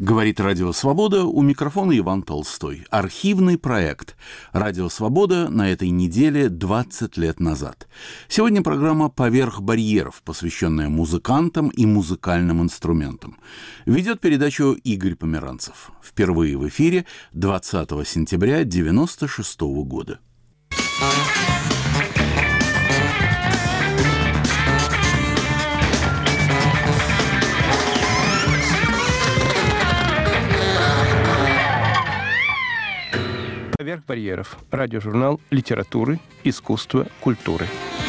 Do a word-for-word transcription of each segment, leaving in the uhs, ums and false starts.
Говорит Радио Свобода, у микрофона Иван Толстой. Архивный проект Радио Свобода на этой неделе двадцать лет назад. Сегодня программа «Поверх барьеров», посвященная музыкантам и музыкальным инструментам. Ведет передачу Игорь Померанцев. Впервые в эфире двадцатого сентября девяносто шестого года. «Поверх барьеров» – радиожурнал литературы, искусства, культуры.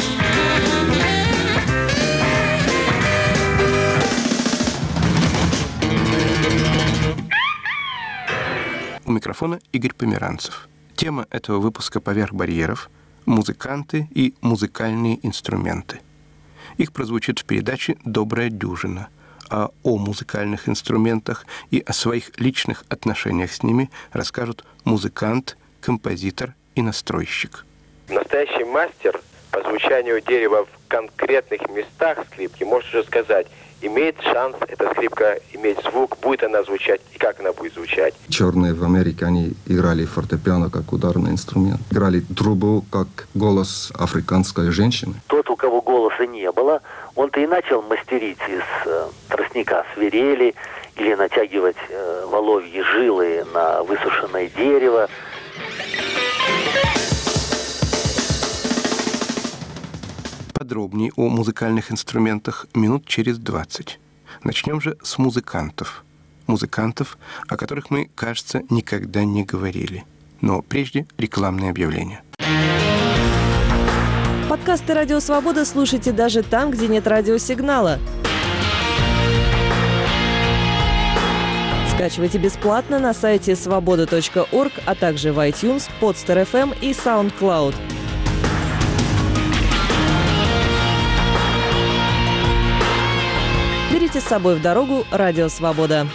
У микрофона Игорь Померанцев. Тема этого выпуска «Поверх барьеров» – музыканты и музыкальные инструменты. Их прозвучит в передаче «Добрая дюжина», а о музыкальных инструментах и о своих личных отношениях с ними расскажут музыкант, композитор и настройщик. Настоящий мастер по звучанию дерева в конкретных местах скрипки может уже сказать, имеет шанс эта скрипка иметь звук, будет она звучать и как она будет звучать. Черные в Америке, они играли фортепиано как ударный инструмент. Играли трубу как голос африканской женщины. Тот, у кого голоса не было, он-то и начал мастерить из э, тростника свирели или натягивать э, воловьи жилы на высушенное дерево. Подробнее о музыкальных инструментах минут через двадцать. Начнем же с музыкантов. Музыкантов, о которых мы, кажется, никогда не говорили. Но прежде рекламное объявление. Подкасты «Радио Свобода» слушайте даже там, где нет радиосигнала. Скачивайте бесплатно на сайте свобода точка орг, а также в iTunes, Podster эф эм и SoundCloud. Берите с собой в дорогу «Радио Свобода».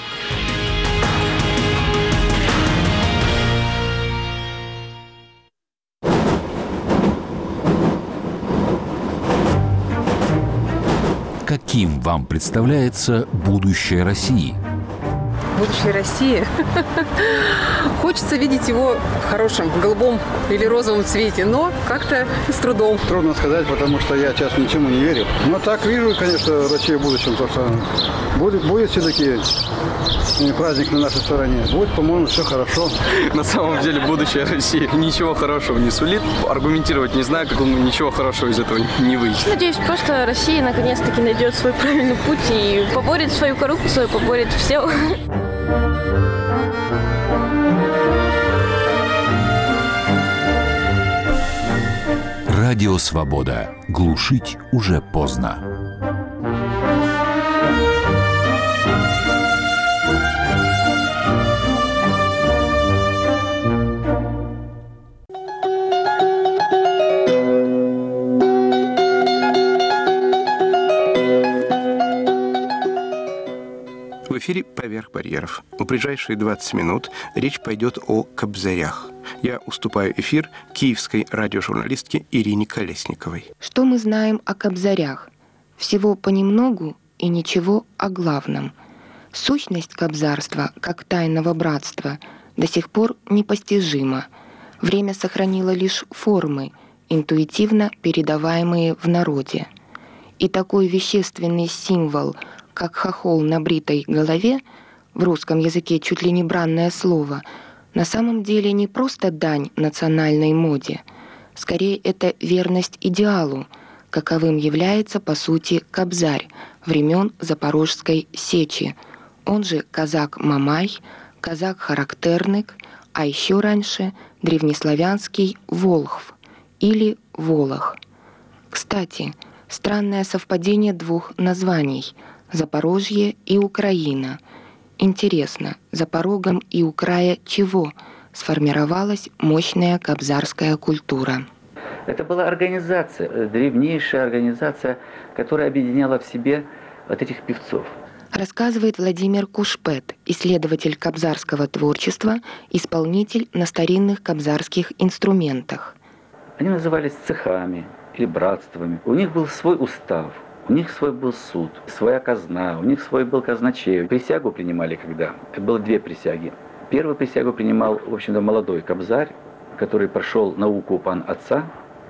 Каким вам представляется будущее России? Будущее России. Хочется видеть его в хорошем, в голубом или розовом цвете, но как-то с трудом. Трудно сказать, потому что я сейчас ничему не верю. Но так вижу, конечно, Россию в будущем, то что будет, будет все-таки праздник на нашей стороне. Будет, по-моему, все хорошо. На самом деле будущее России ничего хорошего не сулит. Аргументировать не знаю, как ничего хорошего из этого не выйдет. Надеюсь, просто Россия наконец-таки найдет свой правильный путь и поборет свою коррупцию, поборет все. Радио Свобода. Глушить уже поздно. В эфире «Поверх барьеров». В ближайшие двадцать минут речь пойдет о кобзарях. Я уступаю эфир киевской радиожурналистке Ирине Колесниковой. Что мы знаем о кобзарях? Всего понемногу и ничего о главном. Сущность кобзарства, как тайного братства, до сих пор непостижима. Время сохранило лишь формы, интуитивно передаваемые в народе. И такой вещественный символ, как хохол на бритой голове, в русском языке чуть ли не бранное слово, на самом деле не просто дань национальной моде. Скорее, это верность идеалу, каковым является, по сути, кобзарь времен Запорожской сечи, он же казак-мамай, казак-характерник, а еще раньше древнеславянский волхв или волох. Кстати, странное совпадение двух названий – Запорожье и Украина. Интересно, за порогом и у края чего сформировалась мощная кобзарская культура? Это была организация, древнейшая организация, которая объединяла в себе вот этих певцов. Рассказывает Владимир Кушпет, исследователь кобзарского творчества, исполнитель на старинных кобзарских инструментах. Они назывались цехами или братствами. У них был свой устав. У них свой был суд, своя казна, у них свой был казначей. Присягу принимали когда? Это было две присяги. Первую присягу принимал, в общем-то, молодой кобзарь, который прошел науку пан отца.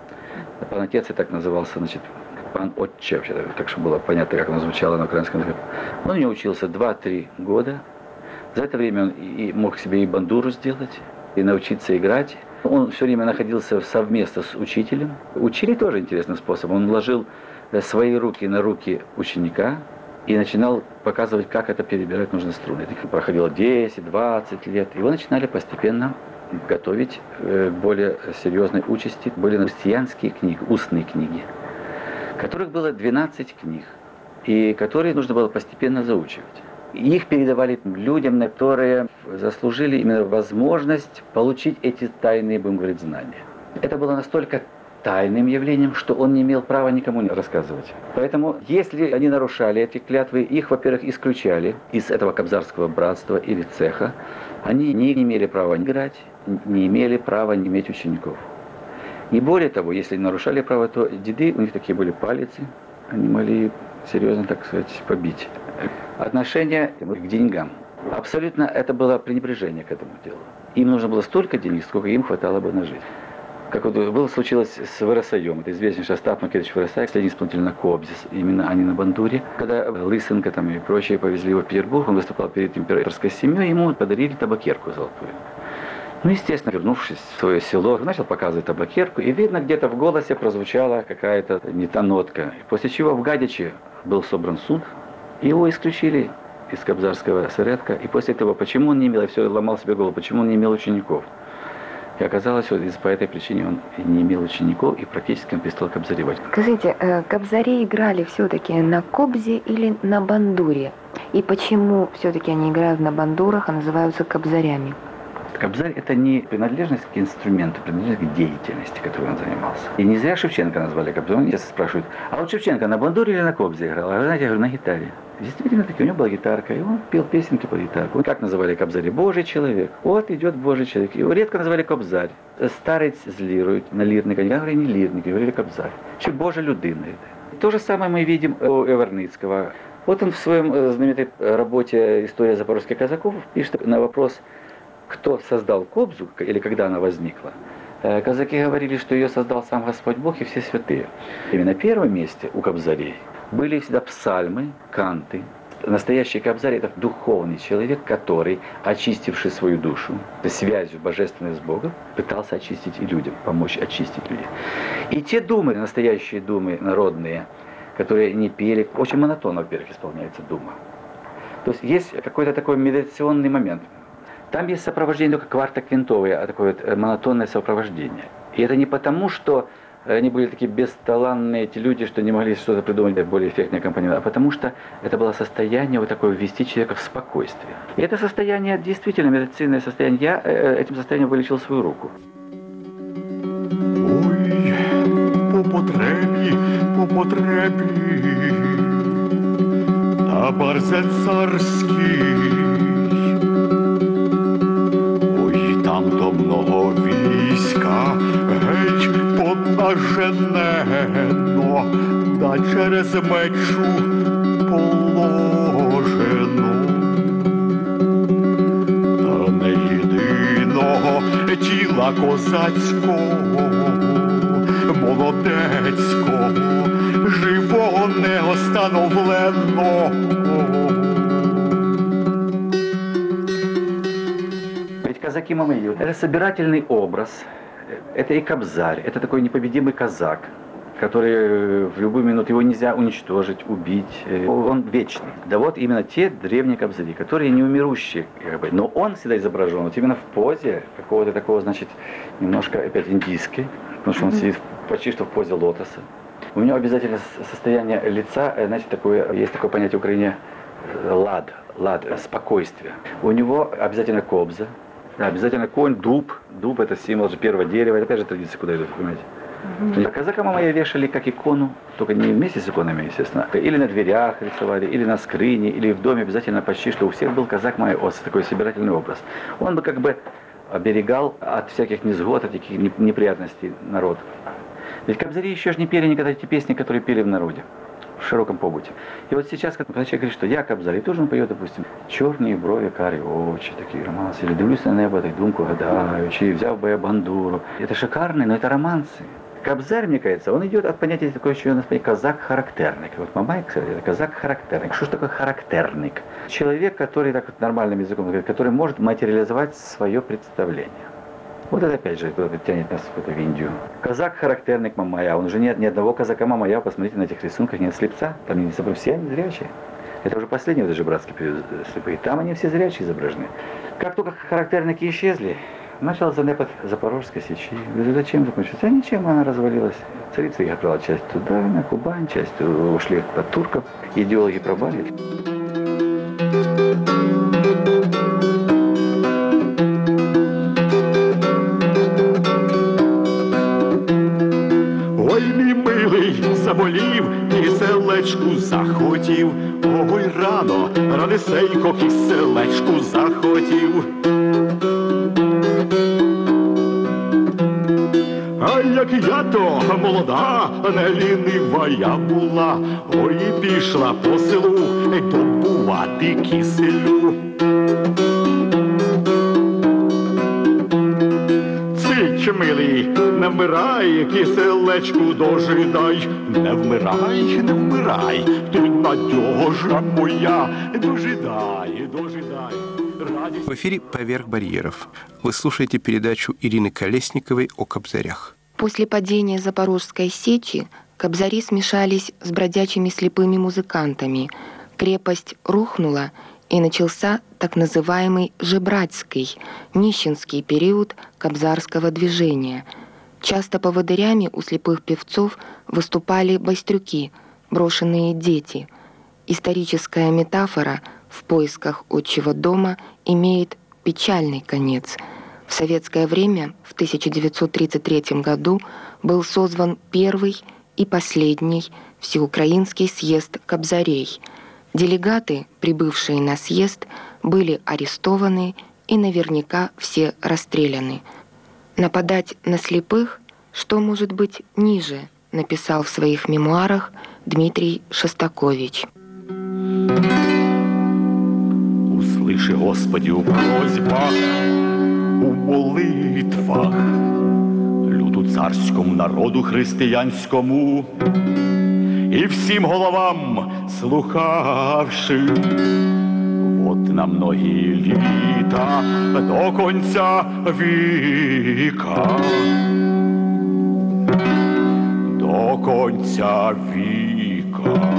Пан отец и так назывался, значит, пан отче, вообще, так что было понятно, как оно звучало на украинском языке. Он не учился два-три года. За это время он и мог себе и бандуру сделать, и научиться играть. Он все время находился совместно с учителем. Учили тоже интересным способом. Он ложил свои руки на руки ученика и начинал показывать, как это перебирать нужные струны. Это проходило десять-двадцать лет. Его начинали постепенно готовить к более серьезной участи. Были христианские книги, устные книги, которых было двенадцать книг, и которые нужно было постепенно заучивать. Их передавали людям, которые заслужили именно возможность получить эти тайные, будем говорить, знания. Это было настолько тайным явлением, что он не имел права никому не рассказывать. Поэтому, если они нарушали эти клятвы, их, во-первых, исключали из этого кобзарского братства или цеха. Они не имели права играть, не имели права не иметь учеников. И более того, если нарушали право, то деды, у них такие были палицы, они могли серьезно, так сказать, побить. Отношение к деньгам. Абсолютно это было пренебрежение к этому делу. Им нужно было столько денег, сколько им хватало бы на жизнь. Как вот было случилось с Выросаем, это известнейший Остап Македович Выросай, последний исполнитель на Кобзе, именно они на бандуре. Когда Лысенко там, и прочие повезли его в Петербург, он выступал перед императорской семьей, ему подарили табакерку золотую. Ну, естественно, вернувшись в свое село, начал показывать табакерку, и видно, где-то в голосе прозвучала какая-то не та нотка. После чего в Гадиче был собран суд, и его исключили из кобзарского соредка, и после этого, почему он не имел, я все ломал себе голову, почему он не имел учеников. И оказалось, вот по этой причине он не имел учеников и практически он перестал кобзаревать. Скажите, кобзари играли все-таки на кобзе или на бандуре? И почему все-таки они играют на бандурах, а называются кобзарями? Кобзарь – это не принадлежность к инструменту, принадлежность к деятельности, которой он занимался. И не зря Шевченко назвали кобзарем. Меня спрашивают, а вот Шевченко на бандуре или на кобзе играл? А вы знаете, я говорю, на гитаре. Действительно, таки, у него была гитарка, и он пел песенки по гитарку. Вот как называли кобзарь? Божий человек. Вот идет Божий человек. Его редко называли кобзарь. Старец злирует на лирника. Я говорю, не лирник, говорили кобзарь. Че Божа людина. То же самое мы видим у Эверницкого. Вот он в своем знаменитой работе «История запорожских казаков» пишет на вопрос, кто создал кобзу, или когда она возникла. Казаки говорили, что ее создал сам Господь Бог и все святые. И на первом месте у кобзарей были всегда псальмы, канты. Настоящий кобзарь – это духовный человек, который, очистивший свою душу, связью божественной с Богом, пытался очистить и людям, помочь очистить людей. И те думы, настоящие думы народные, которые не пели, очень монотонно, во-первых, исполняется дума. То есть есть какой-то такой медитационный момент. Там есть сопровождение только квартоквинтовое, а такое вот монотонное сопровождение. И это не потому, что они были такие бесталанные эти люди, что не могли что-то придумать более эффектный аккомпанемент, а потому что это было состояние вот такое ввести человека в спокойствие. И это состояние действительно медицинное состояние. Я этим состоянием вылечил свою руку. Ой, по потребі, по потребі, та барзе царський. Там до много війська, геть понаженено, да через мечу положено. Та не єдиного тіла козацького, молодецького, живого не остановлено. Казаки Мамаевы. Это собирательный образ, это и кобзарь, это такой непобедимый казак, который в любую минуту его нельзя уничтожить, убить, он вечный. Да вот именно те древние кобзари, которые неумирущие, как бы, но он всегда изображен вот именно в позе какого-то такого, значит, немножко опять индийской, потому что он сидит почти что в позе лотоса. У него обязательно состояние лица, значит, такое, есть такое понятие в Украине лад, лад, спокойствие. У него обязательно кобза. Да, обязательно конь, дуб. Дуб – это символ же первого дерева. Это опять же традиция, куда идут, понимаете. Mm-hmm. А казака Мамая вешали как икону, только не вместе с иконами, естественно. Или на дверях рисовали, или на скрине, или в доме обязательно почти, что у всех был казак Мамая Ос, такой собирательный образ. Он бы как бы оберегал от всяких несгод, от таких неприятностей народ. Ведь кобзари еще же не пели никогда эти песни, которые пели в народе. в широком побуте. И вот сейчас, когда человек говорит, что я Кобзар, и тоже он поет, допустим, «Чорні брові, карі очі», такие романсы, или «Дивлюсь на небо, так думку гадаючи», «Взяв бы я бандуру». Это шикарные, но это романсы. Кобзарь, мне кажется, он идет от понятия такое, что у нас казак-характерник. Вот Мамай, кстати, это казак-характерник. Что же такое характерник? Человек, который, так вот нормальным языком говорит, который может материализовать свое представление. Вот это опять же тянет нас в Индию. Казак-характерник Мамая. Он уже нет ни одного казака Мамая. Посмотрите на этих рисунках, нет слепца. Там не все они зрячие. Это уже последний вот даже братский период слепые. Там они все зрячие изображены. Как только характерники исчезли, начал занепад Запорожской сечи. Зачем закончилось? А ничем, она развалилась. Царица их отправила часть туда, на Кубань, часть ушли под турков. Идеологи пробали. Ой, мій милий, заболів, киселечку захотів. Ой, рано, ранесенько, киселечку захотів. А як я то молода, не лінива я була, ой, і пішла по селу добувати киселю. Цить, милий, не вмирай, киселечку дожидай, не вмирай, не вмирай, ти надежа моя, дожидай, дожидай. В эфире «Поверх барьеров». Вы слушаете передачу Ирины Колесниковой о кобзарях. После падения Запорожской сечи кобзари смешались с бродячими слепыми музыкантами. Крепость рухнула, и начался так называемый жебрацкий, нищенский период кобзарского движения. Часто поводырями у слепых певцов выступали байстрюки, брошенные дети. Историческая метафора в поисках отчего дома имеет печальный конец. В советское время, в тысяча девятьсот тридцать третьем году, был созван первый и последний всеукраинский съезд кобзарей. Делегаты, прибывшие на съезд, были арестованы и наверняка все расстреляны. «Нападать на слепых, что может быть ниже», написал в своих мемуарах Дмитрий Шостакович. Услыши, Господи, у просьбах, у молитвах, люду царському, народу християнському, і всім головам слухавши, от на многі літа до конця віка, до конця віка.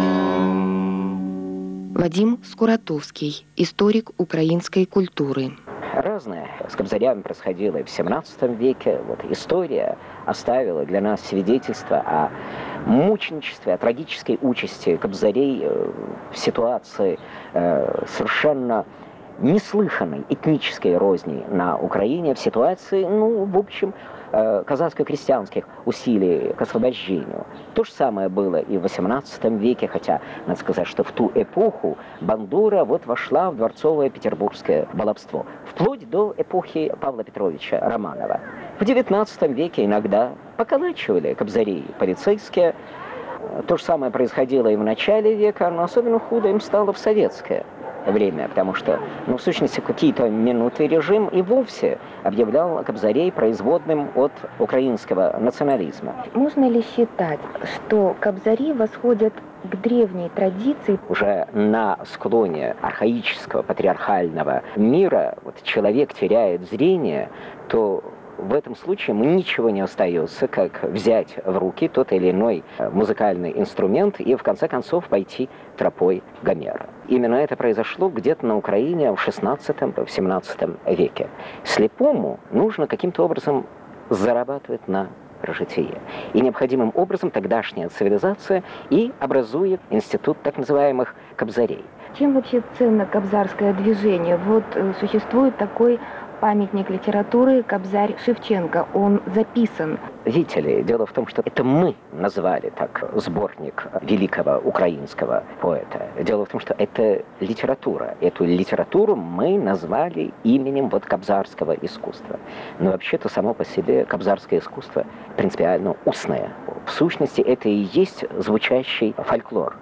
Вадим Скуратовский, историк украинской культуры. Разное с кобзарями происходило и в семнадцатом веке. Вот история оставила для нас свидетельство о мученичестве, о трагической участи кобзарей в ситуации э, совершенно неслыханной этнической розни на Украине, в ситуации, ну, в общем, э, казацко-крестьянских усилий к освобождению. То же самое было и в восемнадцатом веке, хотя, надо сказать, что в ту эпоху бандура вот вошла в дворцовое петербургское баловство, вплоть до эпохи Павла Петровича Романова. В девятнадцатом веке иногда поколачивали кобзарей полицейские. То же самое происходило и в начале века, но особенно худо им стало в советское время, потому что, ну, в сущности, какие-то минуты режим и вовсе объявлял кобзарей производным от украинского национализма. Можно ли считать, что кобзари восходят к древней традиции? Уже на склоне архаического патриархального мира вот человек теряет зрение, то в этом случае ему ничего не остается, как взять в руки тот или иной музыкальный инструмент и, в конце концов, пойти тропой Гомера. Именно это произошло где-то на Украине в шестнадцатом-семнадцатом веке. Слепому нужно каким-то образом зарабатывать на прожитие. И необходимым образом тогдашняя цивилизация и образует институт так называемых кобзарей. Чем вообще ценно кобзарское движение? Вот э, существует такой памятник литературы «Кобзарь Шевченко». Он записан. Видите ли, дело в том, что это мы назвали так сборник великого украинского поэта. Дело в том, что это литература. Эту литературу мы назвали именем вот кобзарского искусства. Но вообще-то само по себе кобзарское искусство принципиально устное. В сущности, это и есть звучащий фольклор.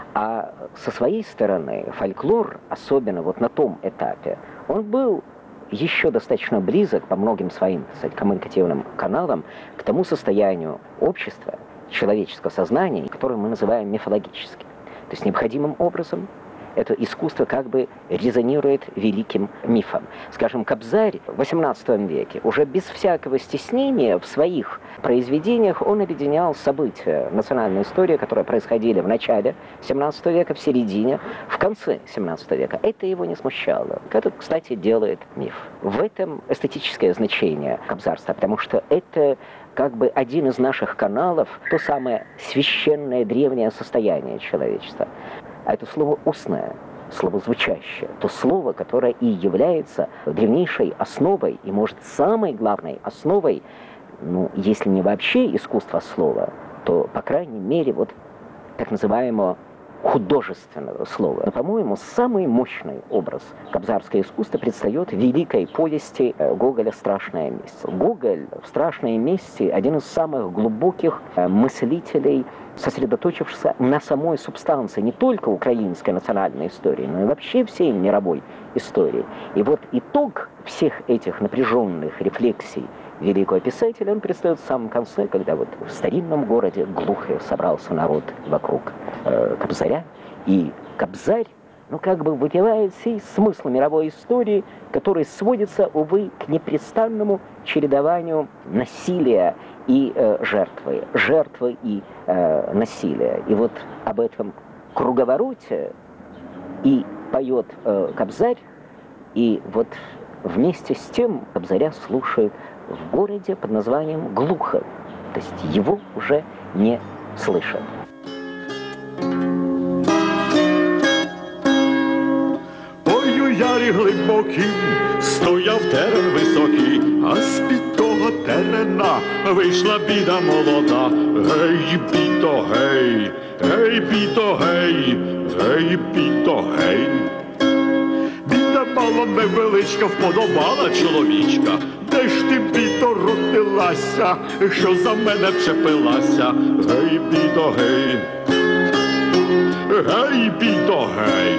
А со своей стороны фольклор, особенно вот на том этапе, он был еще достаточно близок по многим своим, кстати, коммуникативным каналам к тому состоянию общества, человеческого сознания, которое мы называем мифологическим. То есть необходимым образом это искусство как бы резонирует великим мифом. Скажем, Кобзарь в восемнадцатом веке уже без всякого стеснения в своих произведениях он объединял события национальной истории, которые происходили в начале семнадцатого века, в середине, в конце семнадцатого века. Это его не смущало. Это, кстати, делает миф. В этом эстетическое значение кобзарства, потому что это как бы один из наших каналов, то самое священное древнее состояние человечества. А это слово устное, слово звучащее, то слово, которое и является древнейшей основой, и, может, самой главной основой, ну, если не вообще искусства слова, то, по крайней мере, вот так называемого художественного слова. Но, по-моему, самый мощный образ кобзарского искусства предстает в великой повести Гоголя «Страшная месть». Гоголь в «Страшной мести» один из самых глубоких мыслителей, сосредоточившийся на самой субстанции не только украинской национальной истории, но и вообще всей мировой истории. И вот итог всех этих напряженных рефлексий великого писателя, он предстает в самом конце, когда вот в старинном городе глухо собрался народ вокруг э, Кобзаря, и Кобзарь, ну, как бы выпивает сей смысл мировой истории, который сводится, увы, к непрестанному чередованию насилия и э, жертвы, жертвы и э, насилия. И вот об этом круговороте и поет э, Кобзарь, и вот вместе с тем Кобзаря слушают в городе под названием Глухов. То есть его уже не слышат. Ой, у ярі глибокім стояв терен високий, а з-під того терена вийшла біда молода. Гей, бідо, гей, гей, бідо, гей, гей, бідо, гей. Біда мало невеличка, вподобала чоловічка. Де ж ти, бідо, родилася, що за мене вчепилася? Гей, бідо, гей, гей, бідо, гей.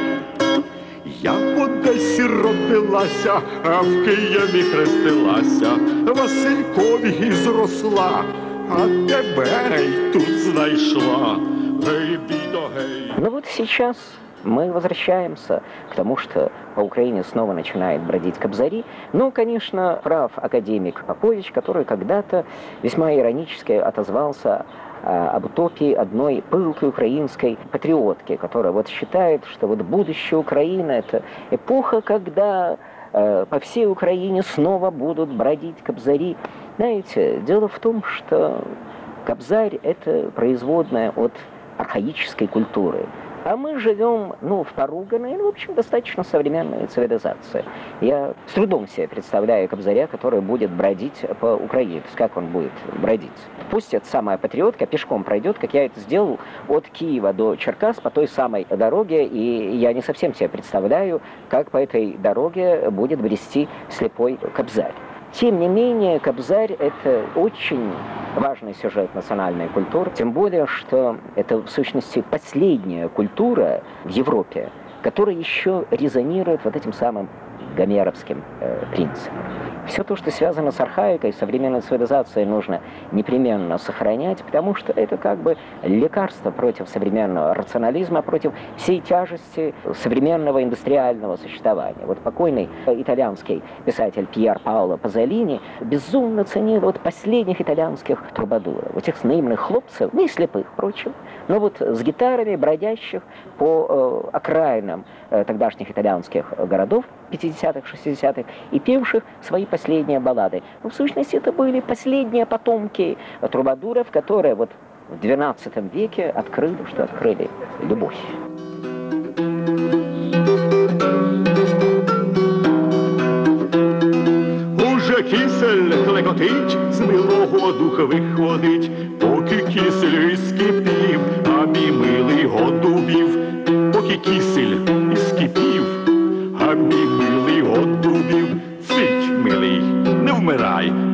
Я в Одесі родилася, а в Києві хрестилася, Василькові зросла, а тебе гей тут знайшла. Гей, бідо, гей. Ну вот сейчас мы возвращаемся к тому, что по Украине снова начинает бродить кобзари. Ну, конечно, прав академик Попович, который когда-то весьма иронически отозвался э, об утопии одной пылкой украинской патриотки, которая вот считает, что вот будущее Украины — это эпоха, когда э, по всей Украине снова будут бродить кобзари. Знаете, дело в том, что кобзарь — это производная от архаической культуры. А мы живем, ну, в поруганной, ну, в общем, достаточно современной цивилизации. Я с трудом себе представляю кобзаря, который будет бродить по Украине. То есть как он будет бродить? Пусть эта самая патриотка пешком пройдет, как я это сделал от Киева до Черкас по той самой дороге, и я не совсем себе представляю, как по этой дороге будет брести слепой кобзарь. Тем не менее, кобзарь — это очень важный сюжет национальной культуры, тем более, что это, в сущности, последняя культура в Европе, которая еще резонирует вот этим самым гомеровским э, принципом. Все то, что связано с архаикой, современной цивилизацией, нужно непременно сохранять, потому что это как бы лекарство против современного рационализма, против всей тяжести современного индустриального существования. Вот покойный итальянский писатель Пьер Паоло Пазолини безумно ценил вот последних итальянских трубадуров, вот этих наивных хлопцев, не слепых, впрочем, но вот с гитарами, бродящих по э, окраинам э, тогдашних итальянских городов пятидесятых, шестидесятых и певших свои последние баллады. Но в сущности это были последние потомки трубадуров, которые вот в двенадцатом веке открыли, что открыли любовь. Уже кисель клекотить, з милого духа виходить, поки кисель скипів, а мій милий годубів. Поки кисель скипів, а мій милий годубів. Цить, милий, не вмирай,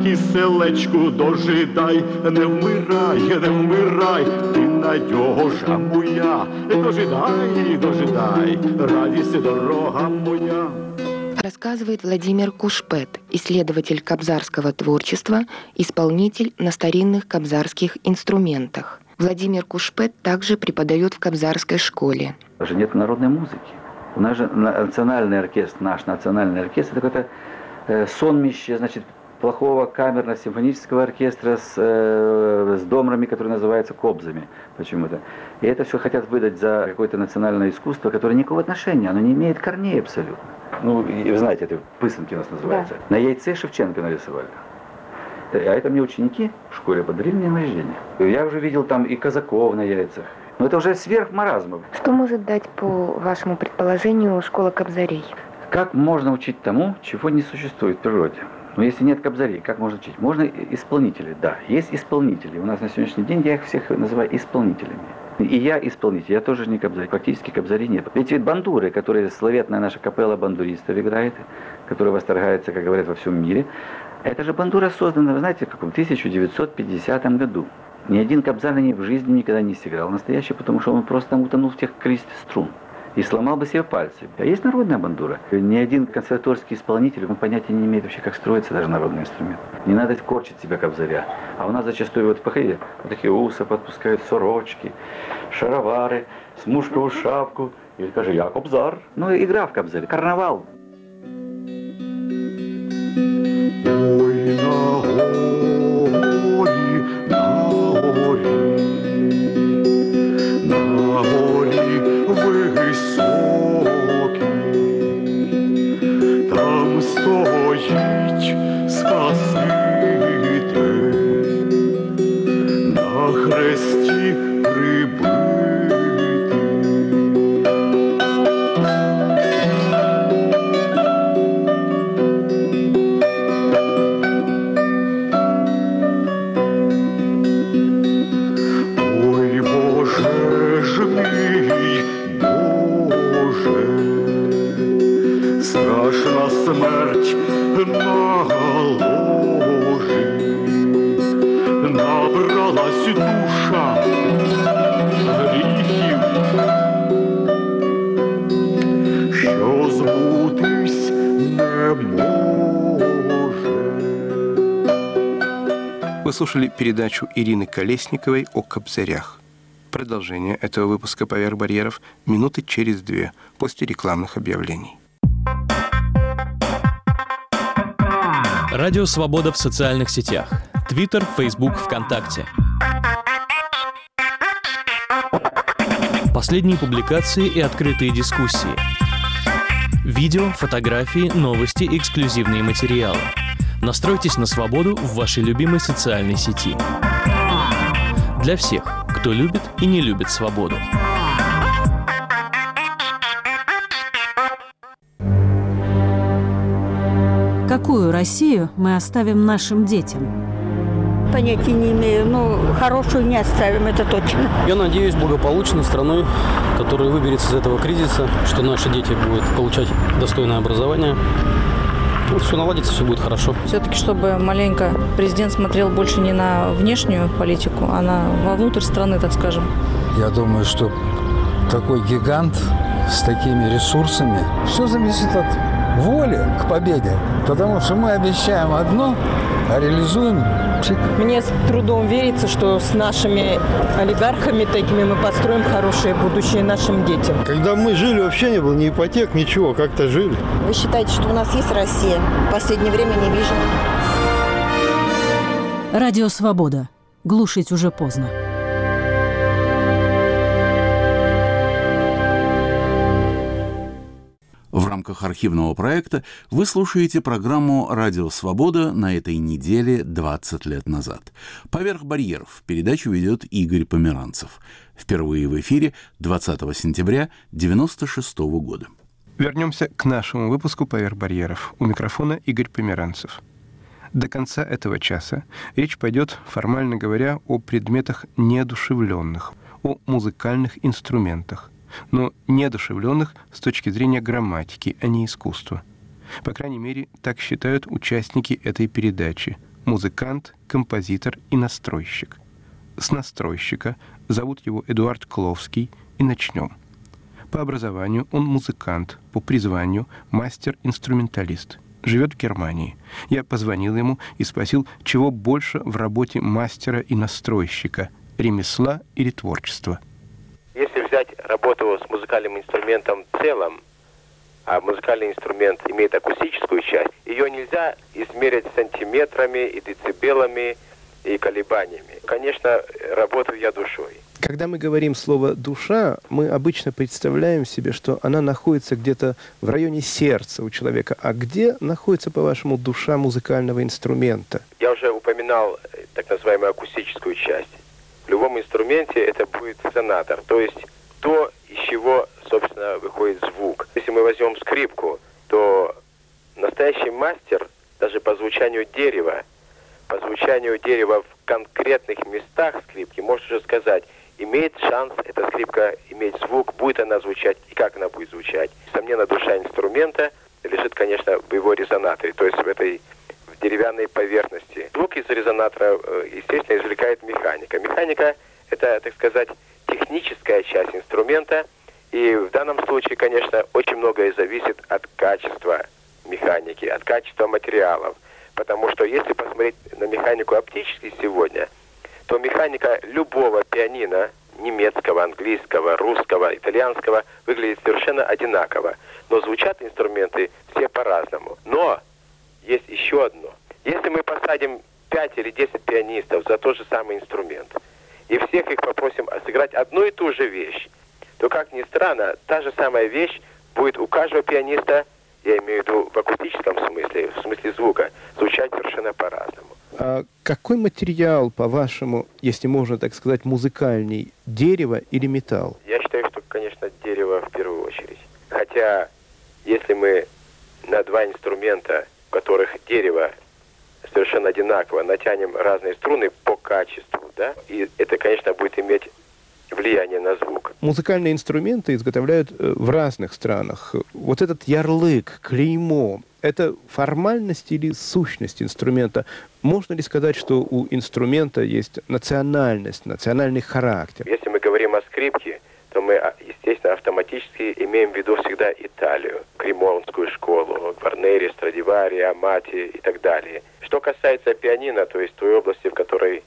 киселечку дожидай, не вмирай, не вмирай, ти надежа моя, дожидай, дожидай, радість дорога моя. Рассказывает Владимир Кушпет, исследователь кобзарского творчества, исполнитель на старинных кобзарских инструментах. Владимир Кушпет также преподает в кобзарской школе. Даже нет народной музыки. У нас же национальный оркестр, наш национальный оркестр, это какое-то э, сонмище, значит, плохого камерно-симфонического оркестра с, э, с домрами, которые называются кобзами почему-то. И это все хотят выдать за какое-то национальное искусство, которое никакого отношения, оно не имеет корней абсолютно. Ну, и вы знаете, это пысанки у нас называется. Да. На яйце Шевченко нарисовали. А это мне ученики в школе подарили мне на рождение. Я уже видел там и казаков на яйцах. Но это уже сверх маразма. Что может дать, по вашему предположению, школа кобзарей? Как можно учить тому, чего не существует в природе? Но если нет кобзарей, как можно учить? Можно исполнители, да. Есть исполнители. У нас на сегодняшний день я их всех называю исполнителями. И я исполнитель, я тоже не кобзарь. Практически кобзарей нет. Ведь ведь бандуры, которые славетная наша капелла бандуристов играет, которая восторгается, как говорят, во всем мире, это же бандура создана, вы знаете, в каком тысяча девятьсот пятидесятом году. Ни один кобзарь на ней в жизни никогда не сыграл настоящий, потому что он просто там утонул в тех количестве струн. И сломал бы себе пальцы. А есть народная бандура. Ни один консерваторский исполнитель, он понятия не имеет вообще, как строится даже народный инструмент. Не надо корчить себя кобзаря. А у нас зачастую, вот походите, вот такие усы подпускают, сорочки, шаровары, смушковую шапку. И скажи, я кобзар. Ну, игра в кобзаре, карнавал. Ой, на горі, на горі, на горі високій, там стоїть Спаситель, на хресті прибитий. Смерть на ложі, набралась душа гріхів, що збутись не може. Вы слушали передачу Ирины Колесниковой о кобзарях. Продолжение этого выпуска «Поверх барьеров» минуты через две после рекламных объявлений. Радио «Свобода» в социальных сетях. Твиттер, Фейсбук, ВКонтакте. Последние публикации и открытые дискуссии. Видео, фотографии, новости, эксклюзивные материалы. Настройтесь на свободу в вашей любимой социальной сети. Для всех, кто любит и не любит свободу. Какую Россию мы оставим нашим детям? Понятия не имею, но хорошую не оставим, это точно. Я надеюсь, благополучной страной, которая выберется из этого кризиса, что наши дети будут получать достойное образование. Ну, все наладится, все будет хорошо. Все-таки, чтобы маленько президент смотрел больше не на внешнюю политику, а на вовнутрь страны, так скажем. Я думаю, что такой гигант с такими ресурсами, все зависит от воли к победе. Потому что мы обещаем одно, а реализуем пшик. Мне с трудом верится, что с нашими олигархами такими мы построим хорошее будущее нашим детям. Когда мы жили, вообще не было ни ипотек, ничего, как-то жили. Вы считаете, что у нас есть Россия? В последнее время не вижу. Радио «Свобода». Глушить уже поздно. В рамках архивного проекта вы слушаете программу «Радио Свобода» на этой неделе двадцать лет назад. «Поверх барьеров» передачу ведет Игорь Померанцев. Впервые в эфире двадцатого сентября девяносто шестого года. Вернемся к нашему выпуску «Поверх барьеров». У микрофона Игорь Померанцев. До конца этого часа речь пойдет, формально говоря, о предметах неодушевленных, о музыкальных инструментах, но неодушевленных с точки зрения грамматики, а не искусства. По крайней мере, так считают участники этой передачи, музыкант, композитор и настройщик. С настройщика зовут его Эдуард Кловский, и начнем. По образованию он музыкант, по призванию мастер-инструменталист. Живет в Германии. Я позвонил ему и спросил, чего больше в работе мастера и настройщика – ремесла или творчества. Если взять работу с музыкальным инструментом в целом, а музыкальный инструмент имеет акустическую часть, ее нельзя измерить сантиметрами и децибелами и колебаниями. Конечно, работаю я душой. Когда мы говорим слово «душа», мы обычно представляем себе, что она находится где-то в районе сердца у человека. А где находится, по-вашему, душа музыкального инструмента? Я уже упоминал так называемую акустическую часть. В любом инструменте это будет резонатор, то есть то, из чего, собственно, выходит звук. Если мы возьмем скрипку, то настоящий мастер, даже по звучанию дерева, по звучанию дерева в конкретных местах скрипки, может уже сказать, имеет шанс эта скрипка иметь звук, будет она звучать и как она будет звучать. Несомненно, душа инструмента лежит, конечно, в его резонаторе, то есть в этой в деревянной поверхности. Звук из резонатора, естественно, извлекает механика. Механика – это, так сказать, техническая часть инструмента, и в данном случае, конечно, очень многое зависит от качества механики, от качества материалов. Потому что если посмотреть на механику оптически сегодня, то механика любого пианино, немецкого, английского, русского, итальянского, выглядит совершенно одинаково. Но звучат инструменты все по-разному. Но есть еще одно. Если мы посадим пять или десять пианистов за тот же самый инструмент, и всех их попросим сыграть одну и ту же вещь, то, как ни странно, та же самая вещь будет у каждого пианиста, я имею в виду в акустическом смысле, в смысле звука, звучать совершенно по-разному. А какой материал, по-вашему, если можно так сказать, музыкальный, дерево или металл? Я считаю, что, конечно, дерево в первую очередь. Хотя, если мы на два инструмента, у которых дерево совершенно одинаково, натянем разные струны по качеству, да, и это, конечно, будет иметь влияние на звук. Музыкальные инструменты изготовляют в разных странах. Вот этот ярлык, клеймо, это формальность или сущность инструмента? Можно ли сказать, что у инструмента есть национальность, национальный характер? Если мы говорим о скрипке, то мы, естественно, автоматически имеем в виду всегда Италию, кремонскую школу, Гварнери, Страдивари, Амати и так далее. Что касается пианино, то есть той области, в которой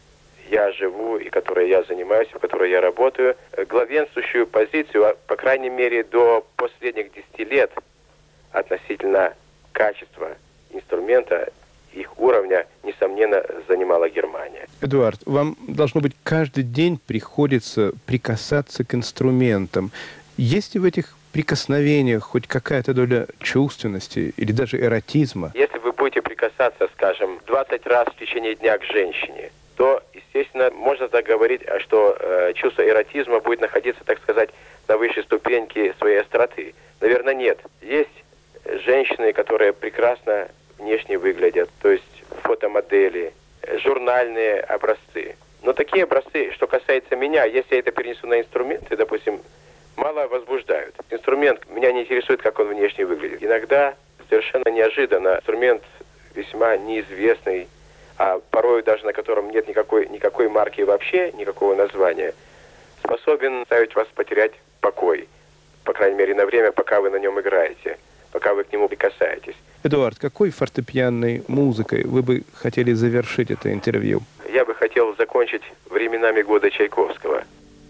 я живу и которой я занимаюсь, в которой я работаю, главенствующую позицию, по крайней мере, до последних десяти лет относительно качества инструмента, их уровня, несомненно, занимала Германия. Эдуард, вам, должно быть, каждый день приходится прикасаться к инструментам. Есть ли в этих прикосновениях хоть какая-то доля чувственности или даже эротизма? Если вы будете прикасаться, скажем, двадцать раз в течение дня к женщине, то, естественно, можно так говорить, что э, чувство эротизма будет находиться, так сказать, на высшей ступеньке своей остроты. Наверное, нет. Есть женщины, которые прекрасно внешне выглядят, то есть фотомодели, журнальные образцы. Но такие образцы, что касается меня, если я это перенесу на инструменты, допустим, мало возбуждают. Инструмент меня не интересует, как он внешне выглядит. Иногда совершенно неожиданно инструмент весьма неизвестный, а порой даже на котором нет никакой, никакой марки вообще, никакого названия, способен заставить вас потерять покой. По крайней мере, на время, пока вы на нем играете, пока вы к нему прикасаетесь. Эдуард, какой фортепианной музыкой вы бы хотели завершить это интервью? Я бы хотел закончить временами года Чайковского.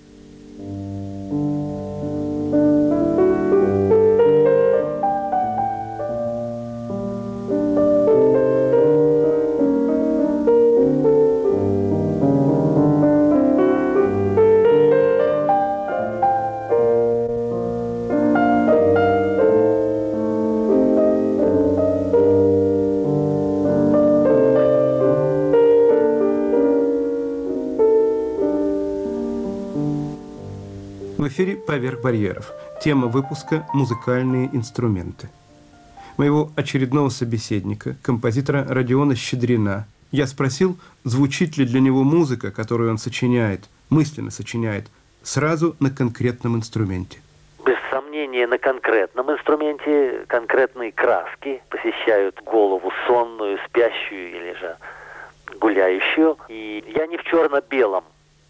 В эфире «Поверх барьеров». Тема выпуска «Музыкальные инструменты». Моего очередного собеседника, композитора Родиона Щедрина, я спросил, звучит ли для него музыка, которую он сочиняет, мысленно сочиняет, сразу на конкретном инструменте. Без сомнения, на конкретном инструменте конкретные краски посещают голову сонную, спящую или же гуляющую. И я не в черно-белом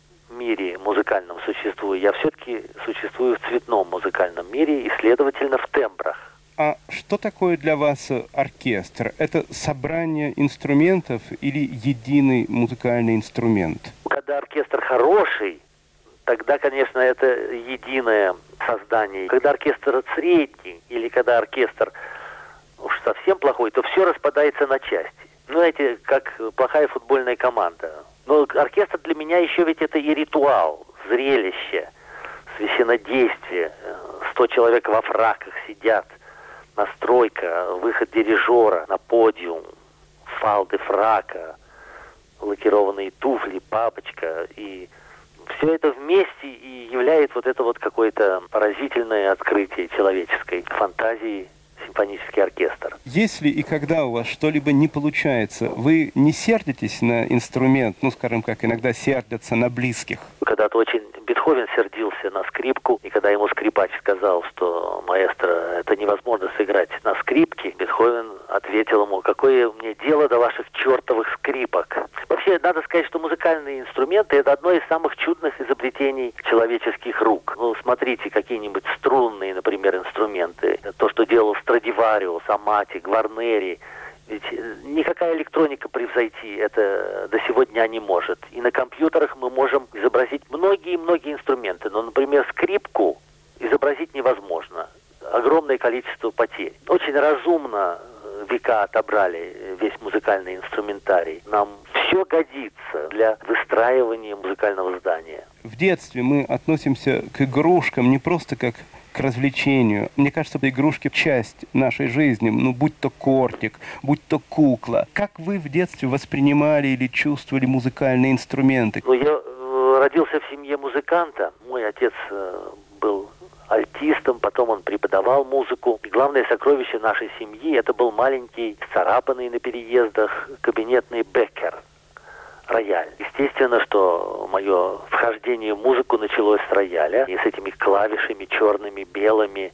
мире музыкальном существую, я все-таки существую в цветном музыкальном мире и, следовательно, в тембрах. А что такое для вас оркестр? Это собрание инструментов или единый музыкальный инструмент? Когда оркестр хороший, тогда, конечно, это единое создание. Когда оркестр средний или когда оркестр уж совсем плохой, то все распадается на части. Ну, знаете, как плохая футбольная команда. Но оркестр для меня еще ведь это и ритуал, зрелище, священнодействие. Сто человек во фраках сидят. Настройка, выход дирижера на подиум, фалды фрака, лакированные туфли, папочка. И все это вместе и является вот это вот какое-то поразительное открытие человеческой фантазии, симфонический оркестр. Если и когда у вас что-либо не получается, вы не сердитесь на инструмент, ну, скажем, как иногда сердятся на близких? Когда-то очень Бетховен сердился на скрипку, и когда ему скрипач сказал, что маэстро, это невозможно сыграть на скрипке, Бетховен ответил ему, какое мне дело до ваших чертовых скрипок. Вообще, надо сказать, что музыкальные инструменты — это одно из самых чудных изобретений человеческих рук. Ну, смотрите, какие-нибудь струнные, например, инструменты. То, что делал Страдивариус, Амати, Гварнери. Ведь никакая электроника превзойти это до сегодня не может. И на компьютерах мы можем изобразить многие-многие инструменты. Но, например, скрипку изобразить невозможно. Огромное количество потерь. Очень разумно века отобрали весь музыкальный инструментарий. Нам все годится для выстраивания музыкального здания. В детстве мы относимся к игрушкам не просто как к развлечению. Мне кажется, игрушки — часть нашей жизни, ну, будь то кортик, будь то кукла. Как вы в детстве воспринимали или чувствовали музыкальные инструменты? Ну, я э, родился в семье музыканта. Мой отец э, был альтистом, потом он преподавал музыку. И главное сокровище нашей семьи — это был маленький, царапанный на переездах кабинетный Беккер. Рояль. Естественно, что мое вхождение в музыку началось с рояля. И с этими клавишами черными, белыми.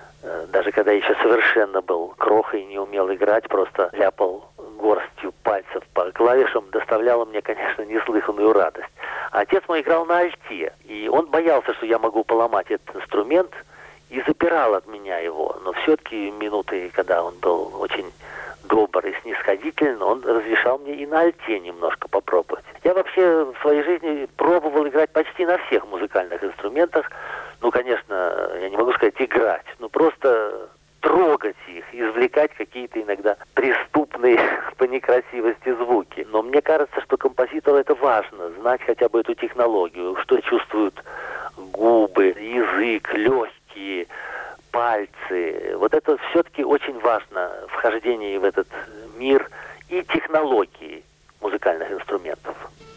Даже когда я еще совершенно был крохой и не умел играть, просто ляпал горстью пальцев по клавишам, доставляло мне, конечно, неслыханную радость. А отец мой играл на альте. И он боялся, что я могу поломать этот инструмент, и запирал от меня его. Но все-таки минуты, когда он был очень добр и снисходительный, он разрешал мне и на альте немножко попробовать. Я вообще в своей жизни пробовал играть почти на всех музыкальных инструментах. Ну, конечно, я не могу сказать играть, но просто трогать их, извлекать какие-то иногда преступные по некрасивости звуки. Но мне кажется, что композитору это важно, знать хотя бы эту технологию, что чувствуют губы, язык, легкие, пальцы. Вот это все-таки очень важно, вхождение в этот мир и технологии музыкальных инструментов.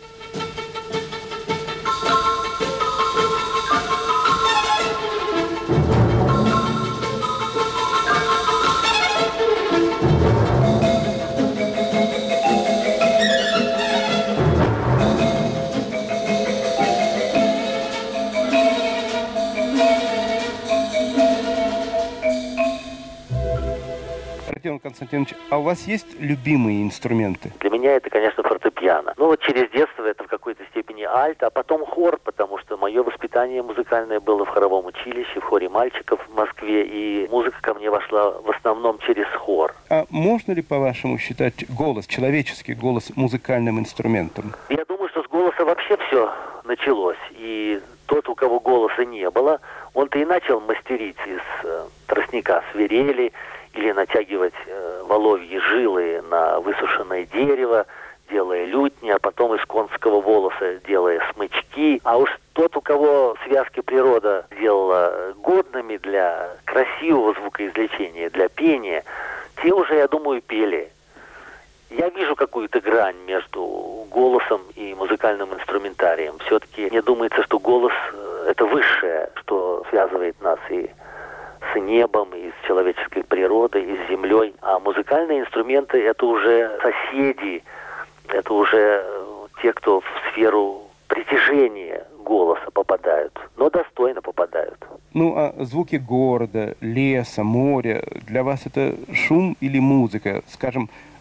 Родион Константинович, а у вас есть любимые инструменты? Для меня это, конечно, фортепиано. Ну вот через детство это в какой-то степени альт, а потом хор, потому что мое воспитание музыкальное было в хоровом училище, в хоре мальчиков в Москве, и музыка ко мне вошла в основном через хор. А можно ли, по-вашему, считать голос, человеческий голос, музыкальным инструментом? Я думаю, что с голоса вообще все началось, и тот, у кого голоса не было, он-то и начал мастерить из э, тростника свирели, или натягивать э, воловьи жилы на высушенное дерево, делая лютни, а потом из конского волоса делая смычки. А уж тот, у кого связки природа делала годными для красивого звукоизвлечения, для пения, те уже, я думаю, пели. Я вижу какую-то грань между голосом и музыкальным инструментарием. Все-таки мне думается, что голос — это высшее, что связывает нас и с небом, и с человеческой природой, и с землей. А музыкальные инструменты — это уже соседи, это уже те, кто в сферу притяжения голоса попадают, но достойно попадают. Ну, а звуки города, леса, моря, для вас это шум или музыка? Скажем,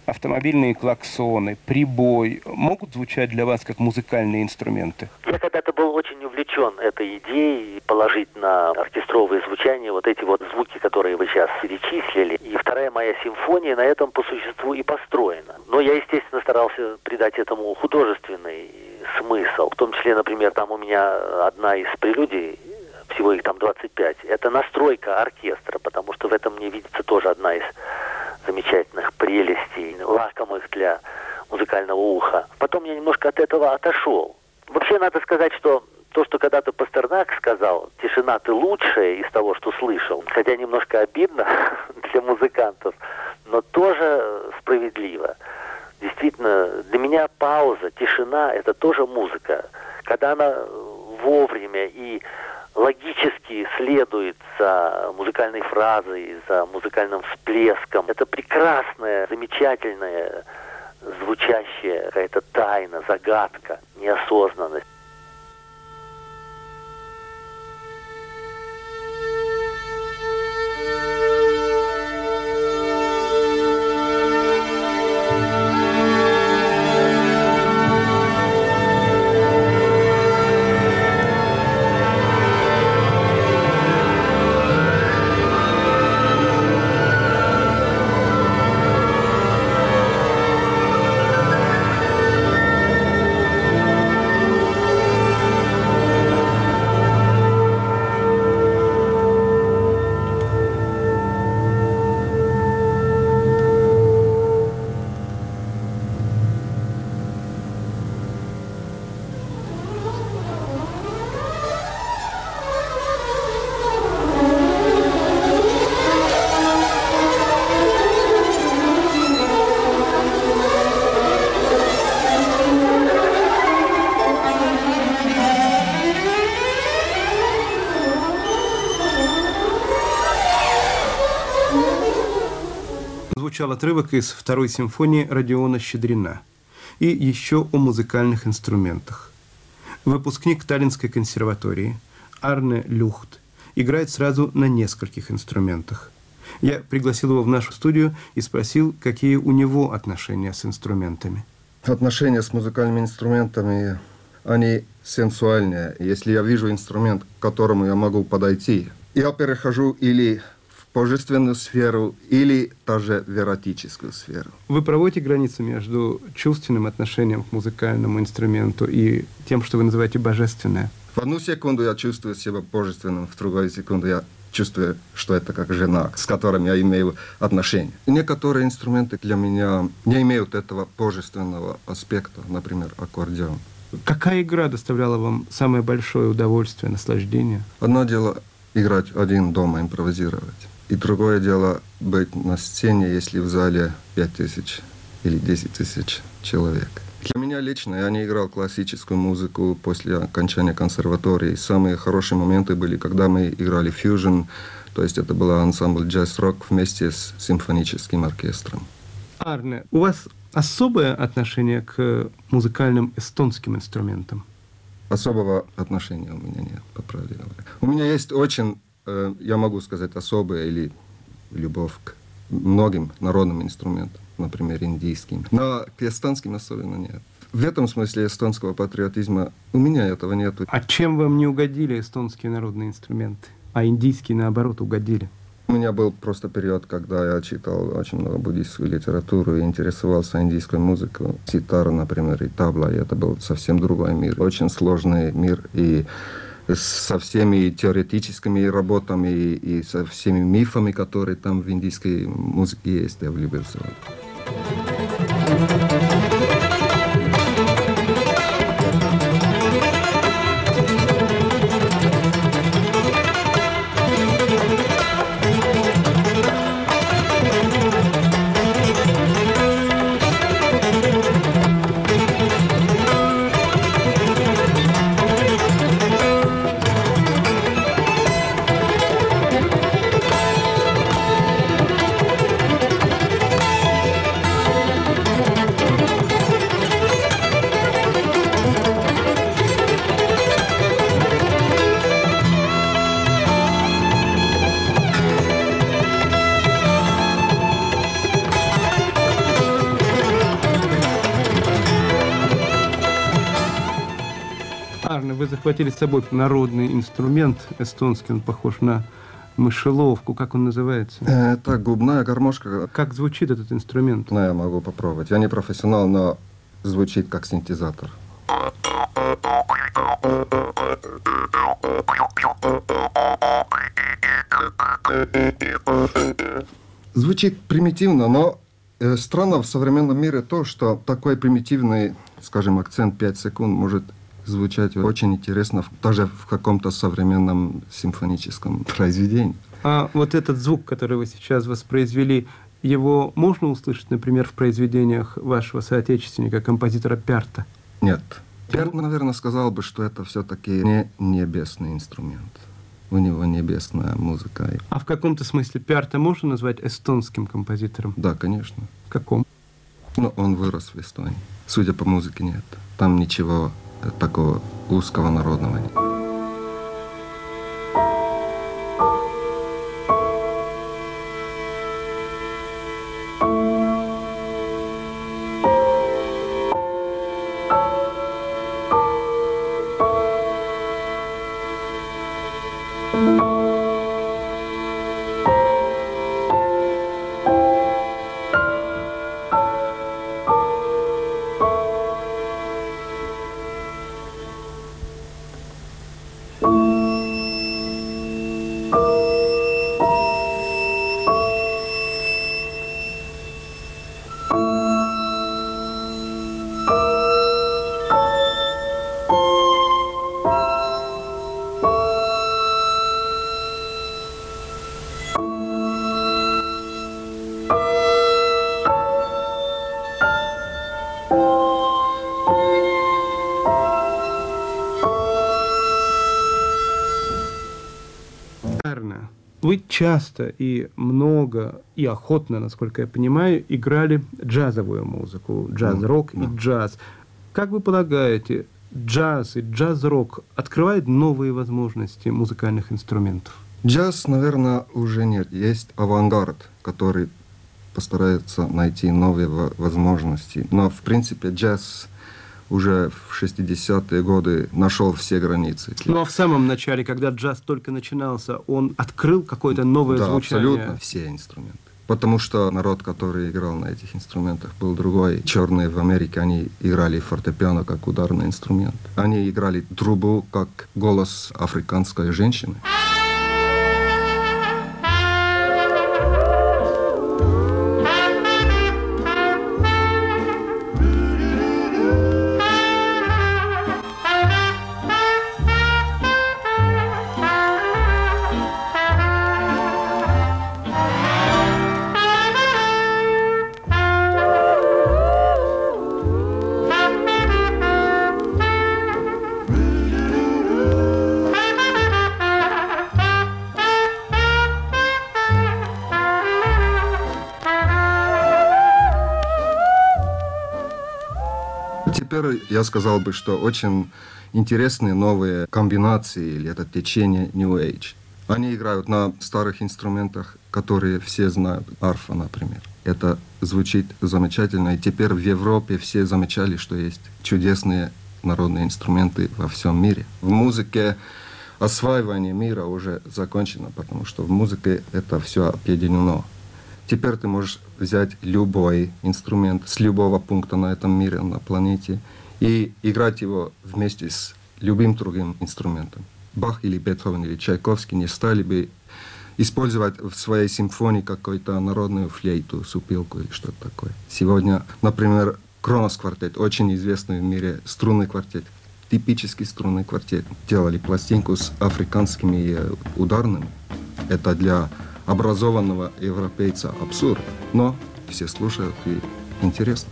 автомобильные клаксоны, прибой могут звучать для вас как музыкальные инструменты? Я когда-то был очень увлечен этой идеей положить на оркестровые звучания вот эти вот звуки, которые вы сейчас перечислили. И вторая моя симфония на этом по существу и построена. Но я, естественно, старался придать этому художественный смысл. В том числе, например, там у меня одна из прелюдий, всего их там двадцать пять, это настройка оркестра, потому что в этом мне видится тоже одна из замечательных прелестей, лакомых для музыкального уха. Потом я немножко от этого отошел. Вообще, надо сказать, что то, что когда-то Пастернак сказал, «Тишина, ты лучшая» из того, что слышал, хотя немножко обидно для музыкантов, но тоже справедливо. Действительно, для меня пауза, тишина – это тоже музыка. Когда она вовремя и логически следует за музыкальной фразой, за музыкальным всплеском. Это прекрасная, замечательная, звучащая какая-то тайна, загадка, неосознанность. Звучал отрывок из второй симфонии Родиона Щедрина. И еще о музыкальных инструментах. Выпускник Таллинской консерватории Арне Люхт играет сразу на нескольких инструментах. Я пригласил его в нашу студию и спросил, какие у него отношения с инструментами. Отношения с музыкальными инструментами, они сенсуальные. Если я вижу инструмент, к которому я могу подойти, я перехожу или в божественную сферу, или даже в эротическую сферу. Вы проводите границу между чувственным отношением к музыкальному инструменту и тем, что вы называете божественное? В одну секунду я чувствую себя божественным, в другую секунду я чувствую, что это как жена, с которой я имею отношения. И некоторые инструменты для меня не имеют этого божественного аспекта, например, аккордеон. Какая игра доставляла вам самое большое удовольствие, наслаждение? Одно дело играть один дома, импровизировать. И другое дело быть на сцене, если в зале пять тысяч или десять тысяч человек. Для меня лично, я не играл классическую музыку после окончания консерватории. Самые хорошие моменты были, когда мы играли фьюжн, то есть это был ансамбль джаз-рок вместе с симфоническим оркестром. Арне, у вас особое отношение к музыкальным эстонским инструментам? Особого отношения у меня нет, по правде говоря. У меня есть очень, э, я могу сказать, особая или любовь к многим народным инструментам, например, индийским. Но к эстонским особенно нет. В этом смысле эстонского патриотизма у меня этого нет. А чем вам не угодили эстонские народные инструменты, а индийские, наоборот, угодили? У меня был просто период, когда я читал очень много буддийскую литературу и интересовался индийской музыкой. Ситара, например, и табла, и это был совсем другой мир. Очень сложный мир, и со всеми теоретическими работами, и, и со всеми мифами, которые там в индийской музыке есть, я влюбился. захватили с собой народный инструмент эстонский, он похож на мышеловку. Как он называется? Это губная гармошка. Как звучит этот инструмент? Ну, я могу попробовать. Я не профессионал, но звучит как синтезатор. Звучит примитивно, но э, странно в современном мире то, что такой примитивный, скажем, акцент пять секунд может звучать очень интересно даже в каком-то современном симфоническом произведении. А вот этот звук, который вы сейчас воспроизвели, его можно услышать, например, в произведениях вашего соотечественника, композитора Пярта? Нет. Пярт, наверное, сказал бы, что это все-таки не небесный инструмент. У него небесная музыка. А в каком-то смысле Пярта можно назвать эстонским композитором? Да, конечно. В каком? Ну, он вырос в Эстонии. Судя по музыке, нет. Там ничего такого узкого народного нет. Вы часто и много, и охотно, насколько я понимаю, играли джазовую музыку, джаз-рок mm, и джаз. Как вы полагаете, джаз и джаз-рок открывают новые возможности музыкальных инструментов? Джаз, наверное, уже нет. Есть авангард, который постарается найти новые возможности. Но, в принципе, джаз уже в шестидесятые годы нашел все границы. Ну а в самом начале, когда джаз только начинался, он открыл какое-то новое да, звучание? Абсолютно все инструменты. Потому что народ, который играл на этих инструментах, был другой. Черные в Америке, они играли фортепиано как ударный инструмент. Они играли трубу как голос африканской женщины. Теперь я сказал бы, что очень интересные новые комбинации, или это течение New Age. Они играют на старых инструментах, которые все знают. Арфа, например. Это звучит замечательно. И теперь в Европе все замечали, что есть чудесные народные инструменты во всем мире. В музыке осваивание мира уже закончено, потому что в музыке это все объединено. Теперь ты можешь взять любой инструмент с любого пункта на этом мире, на планете, и играть его вместе с любым другим инструментом. Бах или Бетховен или Чайковский не стали бы использовать в своей симфонии какую-то народную флейту, супилку или что-то такое. Сегодня, например, Кронос квартет, очень известный в мире струнный квартет, типический струнный квартет. Делали пластинку с африканскими ударными. Это для образованного европейца абсурд, но все слушают и интересно.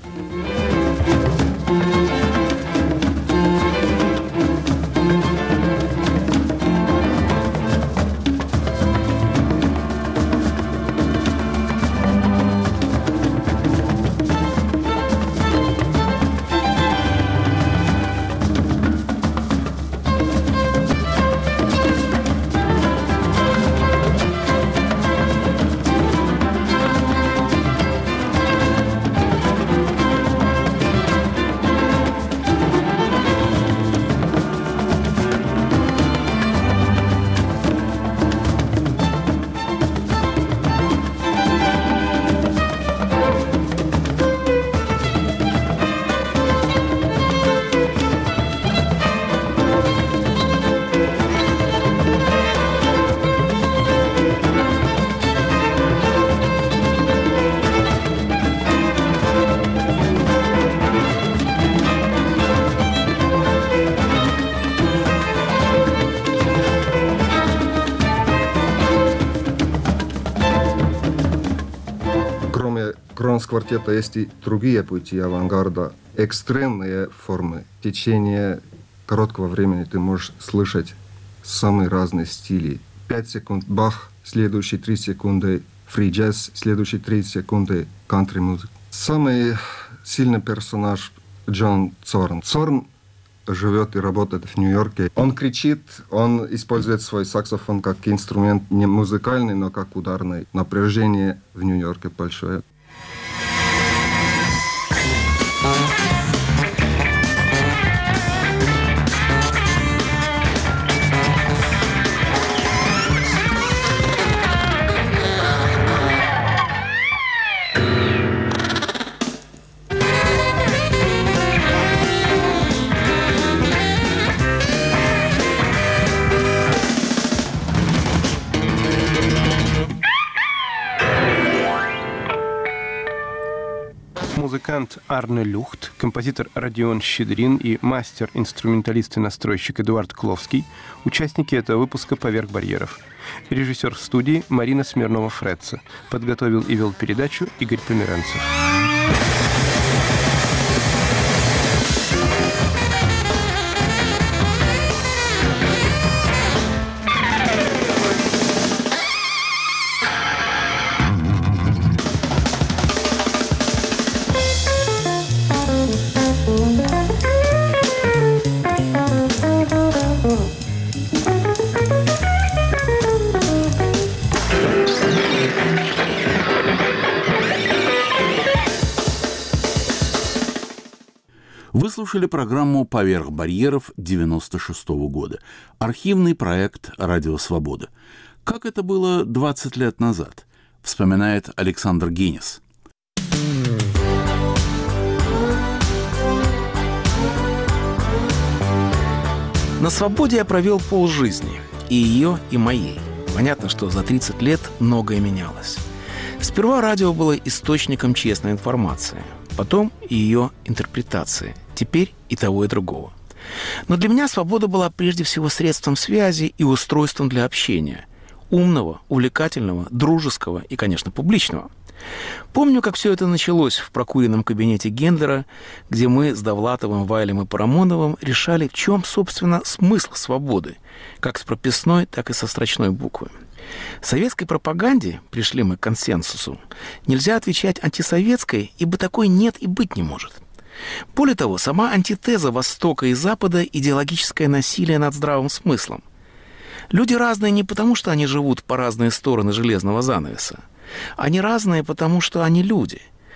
квартета есть и другие пути авангарда, экстремные формы. В течение короткого времени ты можешь слышать самые разные стили. Пять секунд Бах, следующие три секунды фри-джаз, следующие три секунды кантри-музыка. Самый сильный персонаж Джон Цорн. Цорн живет и работает в Нью-Йорке. Он кричит, он использует свой саксофон как инструмент не музыкальный, но как ударный. Напряжение в Нью-Йорке большое. Музыкант Арне Люхт, композитор Родион Щедрин и мастер-инструменталист и настройщик Эдуард Кловский – участники этого выпуска «Поверх барьеров». Режиссер в студии Марина Смирнова-Фредца. Подготовил и вел передачу Игорь Померанцев. Вы слушали программу «Поверх барьеров» девяносто шестого года. Архивный проект «Радио Свобода». Как это было двадцать лет назад, вспоминает Александр Генис. На свободе я провел полжизни. И ее, и моей. Понятно, что за тридцать лет многое менялось. Сперва радио было источником честной информации. Потом и ее интерпретации. Теперь и того, и другого. Но для меня свобода была прежде всего средством связи и устройством для общения. Умного, увлекательного, дружеского и, конечно, публичного. Помню, как все это началось в прокуренном кабинете Гендлера, где мы с Довлатовым, Вайлем и Парамоновым решали, в чем, собственно, смысл свободы, как с прописной, так и со строчной буквы. В советской пропаганде, пришли мы к консенсусу, нельзя отвечать антисоветской, ибо такой нет и быть не может. Более того, сама антитеза Востока и Запада – идеологическое насилие над здравым смыслом. Люди разные не потому, что они живут по разные стороны железного занавеса. Они разные, потому что они люди.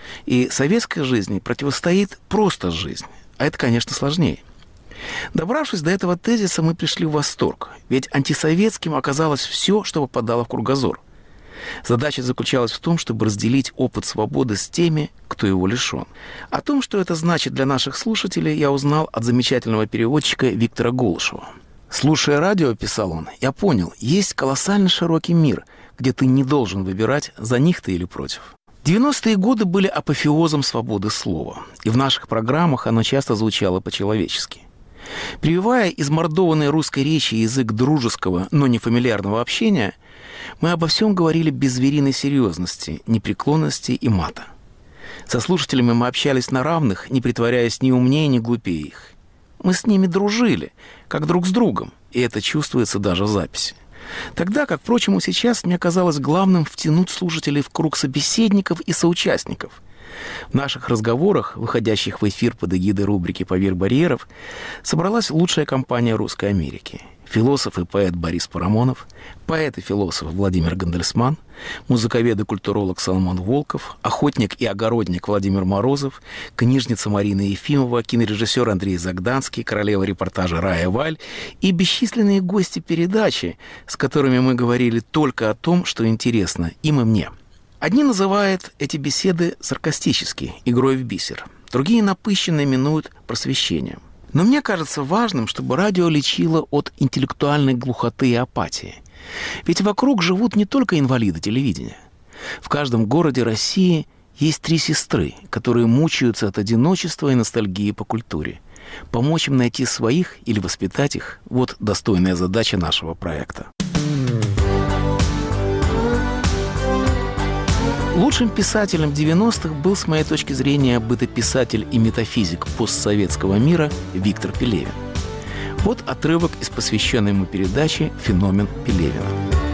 И советской жизни противостоит просто жизнь. А это, конечно, сложнее. Добравшись до этого тезиса, мы пришли в восторг. Ведь антисоветским оказалось все, что попадало в кругозор. Задача заключалась в том, чтобы разделить опыт свободы с теми, кто его лишен. О том, что это значит для наших слушателей, я узнал от замечательного переводчика Виктора Голышева. «Слушая радио, — писал он, — я понял, есть колоссально широкий мир, где ты не должен выбирать, за них ты или против». девяностые годы были апофеозом свободы слова, и в наших программах оно часто звучало по-человечески. Прививая измордованной русской речи язык дружеского, но не фамильярного общения, мы обо всем говорили без звериной серьезности, непреклонности и мата. Со слушателями мы общались на равных, не притворяясь ни умнее, ни глупее их. Мы с ними дружили, как друг с другом, и это чувствуется даже в записи. Тогда, как, впрочем, и сейчас, мне казалось главным втянуть слушателей в круг собеседников и соучастников. В наших разговорах, выходящих в эфир под эгидой рубрики «Поверх барьеров», собралась лучшая компания Русской Америки. Философ и поэт Борис Парамонов, поэт и философ Владимир Гандельсман, музыковед и культуролог Соломон Волков, охотник и огородник Владимир Морозов, книжница Марина Ефимова, кинорежиссер Андрей Загданский, королева репортажа Рая Валь и бесчисленные гости передачи, с которыми мы говорили только о том, что интересно им и мне. Одни называют эти беседы саркастически, игрой в бисер, другие напыщенно именуют просвещением. Но мне кажется важным, чтобы радио лечило от интеллектуальной глухоты и апатии. Ведь вокруг живут не только инвалиды телевидения. В каждом городе России есть три сестры, которые мучаются от одиночества и ностальгии по культуре. Помочь им найти своих или воспитать их – вот достойная задача нашего проекта. Лучшим писателем девяностых был, с моей точки зрения, бытописатель и метафизик постсоветского мира Виктор Пелевин. Вот отрывок из посвященной ему передачи «Феномен Пелевина».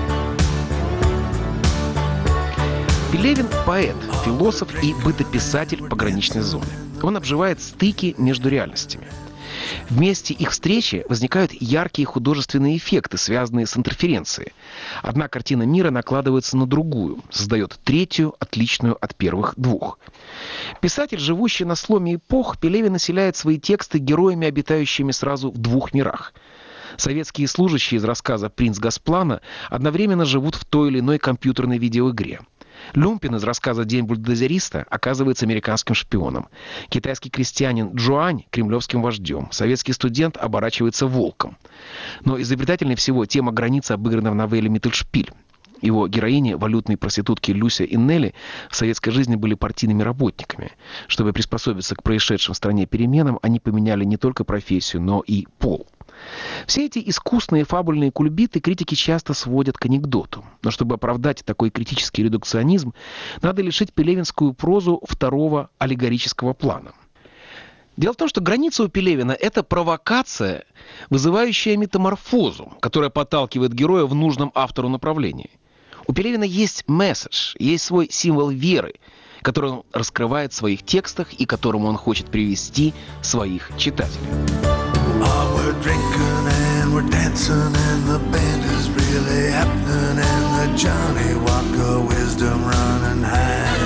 Пелевин – поэт, философ и бытописатель пограничной зоны. Он обживает стыки между реальностями. В месте их встречи возникают яркие художественные эффекты, связанные с интерференцией. Одна картина мира накладывается на другую, создает третью, отличную от первых двух. Писатель, живущий на сломе эпох, Пелевин населяет свои тексты героями, обитающими сразу в двух мирах. Советские служащие из рассказа «Принц Госплана» одновременно живут в той или иной компьютерной видеоигре. Люмпин из рассказа «День бульдозериста» оказывается американским шпионом. Китайский крестьянин Джуань – кремлевским вождем. Советский студент оборачивается волком. Но изобретательнее всего тема границы обыграна в новелле «Миттельшпиль». Его героини, валютные проститутки Люся и Нелли, в советской жизни были партийными работниками. Чтобы приспособиться к происшедшим в стране переменам, они поменяли не только профессию, но и пол. Все эти искусные фабульные кульбиты критики часто сводят к анекдоту. Но чтобы оправдать такой критический редукционизм, надо лишить пелевинскую прозу второго аллегорического плана. Дело в том, что граница у Пелевина – это провокация, вызывающая метаморфозу, которая подталкивает героя в нужном автору направлении. У Пелевина есть месседж, есть свой символ веры, который он раскрывает в своих текстах и к которому он хочет привести своих читателей. Oh, we're drinking and we're dancing and the band is really happening and the Johnny Walker wisdom running high.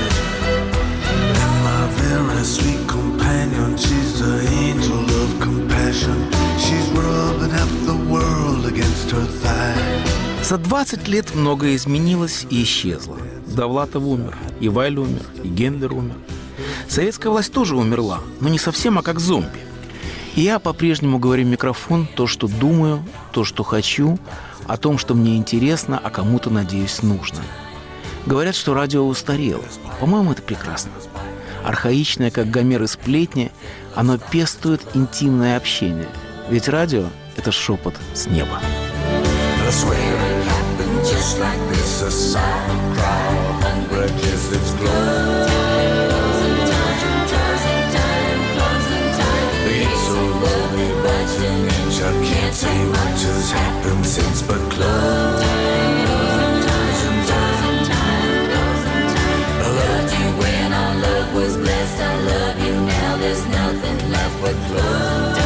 And my very sweet companion, she's the angel of compassion. She's rubbing half the world against her thigh. За двадцать лет многое изменилось и исчезло. Довлатов умер, и Вайль умер, и Гендер умер. Советская власть тоже умерла, но не совсем, а как зомби. И я по-прежнему говорю в микрофон то, что думаю, то, что хочу, о том, что мне интересно, а кому-то, надеюсь, нужно. Говорят, что радио устарело. По-моему, это прекрасно. Архаичное, как Гомер и сплетни, оно пестует интимное общение. Ведь радио – это шепот с неба. I can't say much has happened since but close. I loved you when our love was blessed. I love you now, there's nothing left but close.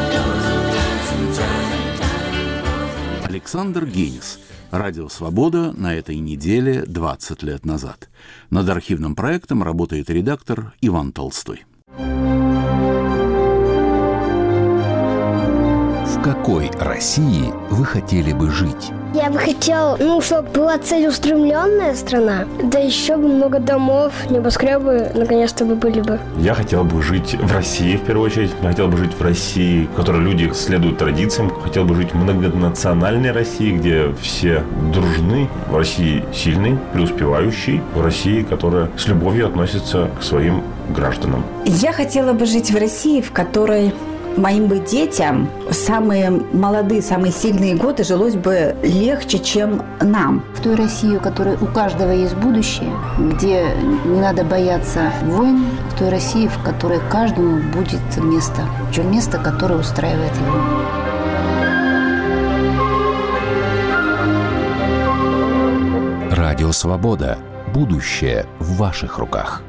Александр Генис. Радио «Свобода» на этой неделе двадцать лет назад. Над архивным проектом работает редактор Иван Толстой. В какой России вы хотели бы жить? Я бы хотел, ну, чтобы была целеустремленная страна, да еще бы много домов, небоскребы наконец-то бы были бы. Я хотел бы жить в России, в первую очередь. Я хотел бы жить в России, в которой люди следуют традициям. Хотел бы жить в многонациональной России, где все дружны. В России сильный, преуспевающий. В России, которая с любовью относится к своим гражданам. Я хотела бы жить в России, в которой моим бы детям самые молодые, самые сильные годы жилось бы легче, чем нам. В той России, у которой у каждого есть будущее, где не надо бояться войн, в той России, в которой каждому будет место, причем место, которое устраивает его. Радио «Свобода». Будущее в ваших руках.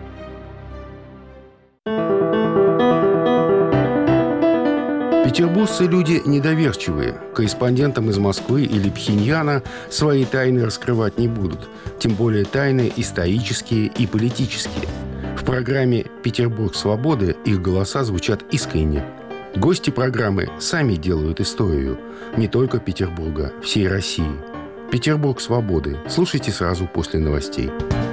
Петербуржцы люди недоверчивые. Корреспондентам из Москвы или Пхеньяна свои тайны раскрывать не будут. Тем более тайны исторические и политические. В программе «Петербург свободы» их голоса звучат искренне. Гости программы сами делают историю. Не только Петербурга, всей России. «Петербург свободы». Слушайте сразу после новостей.